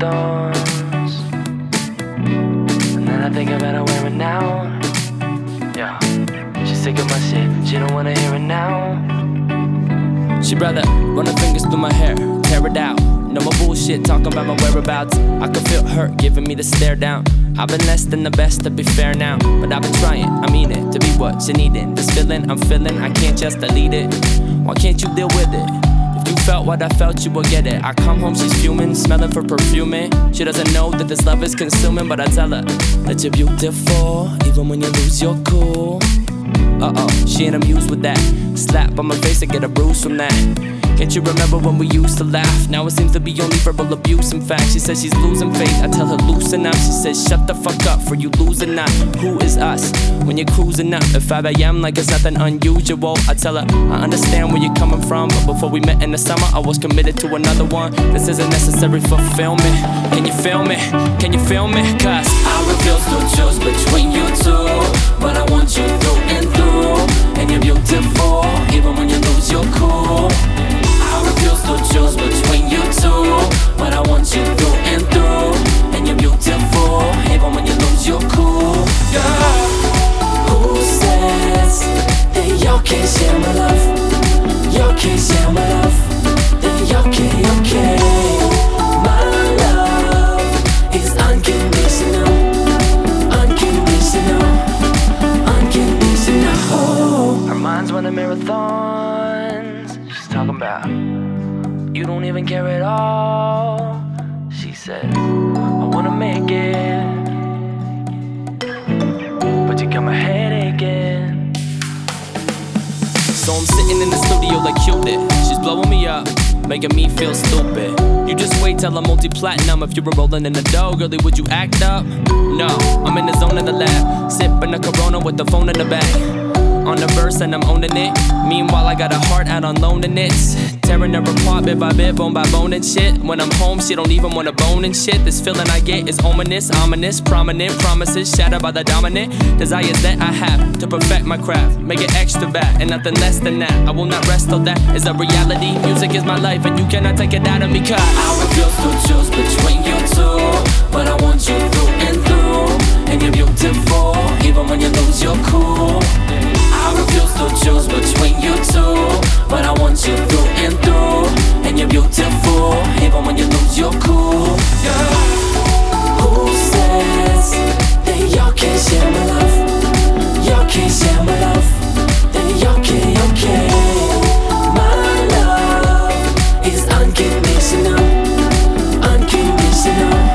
marathons, and then I think about her wearing out. Yeah, she's sick of my shit, she don't wanna hear it now. She'd rather run her fingers through my hair, tear it out. No more bullshit, talking about my whereabouts. I can feel her giving me the stare down. I've been less than the best, to be fair now, but I've been trying, I mean it, to be what she needed. This feeling I'm feeling, I can't just delete it. Why can't you deal with it? If you felt what I felt, you will get it. I come home, she's fuming, smelling for perfuming. She doesn't know that this love is consuming, but I tell her that you're beautiful, even when you lose your cool. She ain't amused with that. Slap on my face and get a bruise from that. Can't you remember when we used to laugh? Now it seems to be only verbal abuse. In fact, she says she's losing faith. I tell her loosen up. She says shut the fuck up, for you losing not. Who is us when you're cruising up at 5 a.m. like it's nothing unusual? I tell her I understand where you're coming from, but before we met in the summer, I was committed to another one. This isn't necessary for filming. Can you feel me? Can you feel me? Cause I refuse to choose between you two, but I want you through and through. And you're beautiful, even when you lose your cool. I refuse to choose between you two, but I want you through and through. And you're beautiful, even when you lose your cool. Girl, who says that y'all can't share my love? Y'all can't share my love. Then y'all can't. My love is unconditional. Unconditional. Unconditional. Her mind's running marathons. She's talking about you don't even care at all. She said, I wanna make it, but you got my head aching. So I'm sitting in the studio like Cupid. She's blowing me up, making me feel stupid. You just wait till I'm multi-platinum. If you were rolling in the dough, girlie, would you act up? No, I'm in the zone of the lab, sipping a Corona with the phone in the bag. On the verse and I'm owning it. Meanwhile, I got a heart out on loan and it's tearing her apart bit by bit, bone by bone and shit. When I'm home, she don't even wanna bone and shit. This feeling I get is ominous, prominent promises shattered by the dominant desires that I have to perfect my craft, make it extra bad and nothing less than that. I will not rest till that is a reality. Music is my life and you cannot take it out of me, cause I refuse to choose between you two, but I want you through and through. And you're beautiful, even when you lose your cool. I refuse to choose between you two, but I want you through and through. And you're beautiful, even when you lose your cool. Girl, who says that y'all can't share my love? Y'all can't share my love. Then y'all can't. My love is unconditional. Unconditional.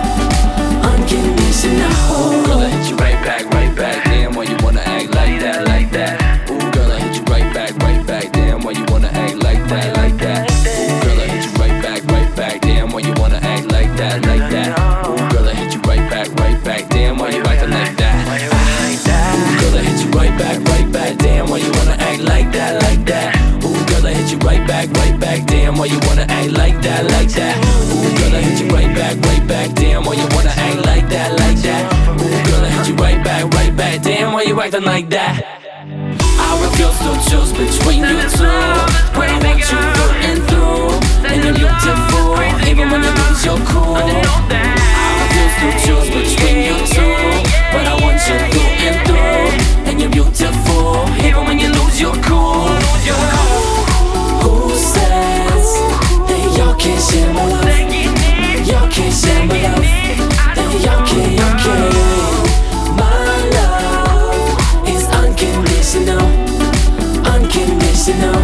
Unconditional. girl, I hit you right back. Damn, why you wanna act like that? Ooh, girl, I hit you right back. Damn, why you wanna act like that? Ooh, girl, I hit you right back. Damn, why you wanna act like that? Ooh, girl, I hit you right back. Damn, why you acting like that? Ooh, girl, I hit you right back. Damn, why you wanna act like that? Ooh, girl, I hit you right back. Damn, why you wanna act like that? Ooh, girl, I hit you right back. Damn, why you wanna act like that? Ooh, girl, I hit you right back. Damn, why you acting like that? I refuse to choose between you two, but I want you through and through. And you're beautiful, even when you lose your cool. I refuse to choose between you two, but I want you through and through. And you're beautiful, even when you lose your cool. Who says that y'all can't share my love? Y'all can't share my love. Then y'all can't. My love is unconditional. Unconditional.